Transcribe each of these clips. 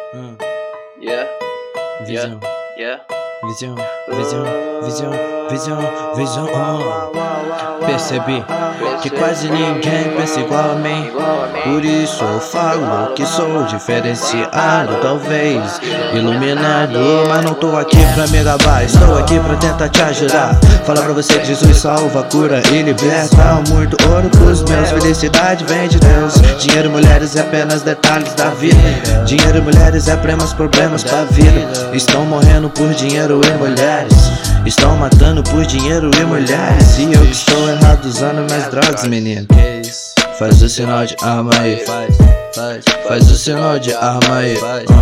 Yeah, Visão, yeah. visão, visão, visão, visão, visão. Percebi que quase ninguém pensa igual a mim. Por isso eu falo que sou diferenciado, talvez iluminado. Mas não tô aqui pra me gabar, estou aqui pra tentar te ajudar. Falar pra você que Jesus salva, cura e liberta. Muito ouro pros meus, felicidade vem de Deus. Dinheiro e mulheres é apenas detalhes da vida. Dinheiro e mulheres é problemas pra vida. Estão morrendo por dinheiro e mulheres. Estão matando por dinheiro e mulheres. E eu que estou errado usando minhas drogas, menino. Faz o sinal de arma aí. Faz o sinal de arma aí.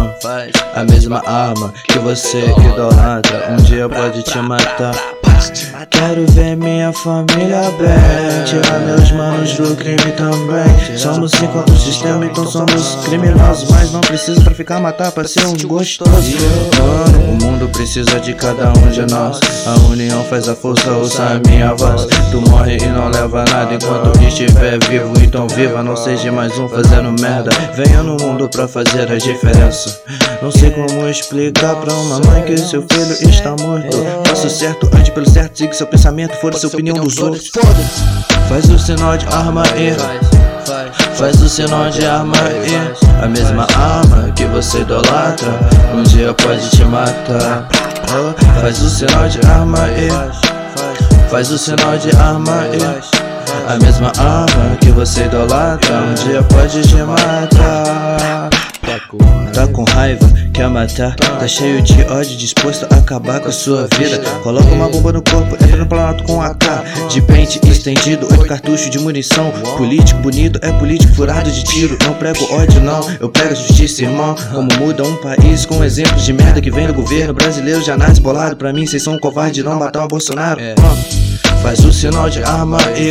A mesma arma que você idolatra, um dia pode te matar. Quero ver minha família bem, tirar meus manos do crime também. Somos 5 contra o sistema, então somos criminosos. Mas não precisa traficar, matar pra ser um gostoso. Mano, o mundo precisa de cada um de nós. A união faz a força, ouça a minha voz. Tu morre e não leva nada enquanto estiver vivo. Então viva, não seja mais um fazendo merda. Venha no mundo pra fazer a diferença. Não sei como explicar pra uma mãe que seu filho está morto. Faça o certo, ande pelo certo, siga seu pensamento, foda-se a opinião dos outros. Faz o sinal de arma aí. Faz o sinal de arma aí. A mesma arma que você idolatra, um dia pode te matar. Faz o sinal de arma aí. Faz o sinal de arma aí. A mesma arma que você idolatra, um dia pode te matar. Tá com raiva, quer matar, tá cheio de ódio, disposto a acabar com a sua vida. Coloca uma bomba no corpo, entra no planalto com AK de pente estendido, 8 cartuchos de munição. Político bonito é político furado de tiro. Não prego ódio não, eu prego justiça, irmão. Como muda um país com exemplos de merda que vem do governo brasileiro. Já nasce bolado, pra mim cês são um covarde, não matar o Bolsonaro. Faz o sinal de arma aí.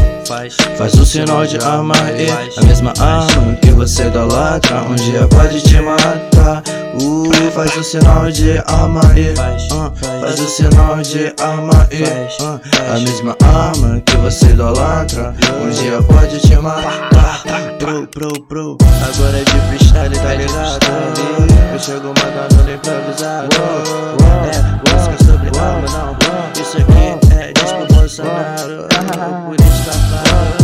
Faz o sinal de arma aí. A mesma arma que você idolatra, um dia pode te matar. Faz o sinal de arma aí. Faz o sinal de arma aí. A mesma arma que você idolatra, um dia pode te matar. Pro, agora é de freestyle, tá ligado? Eu chego mandando no improvisado. Música sobre arma, não. Isso aqui é disco Bolsonaro. Por isso tá falando.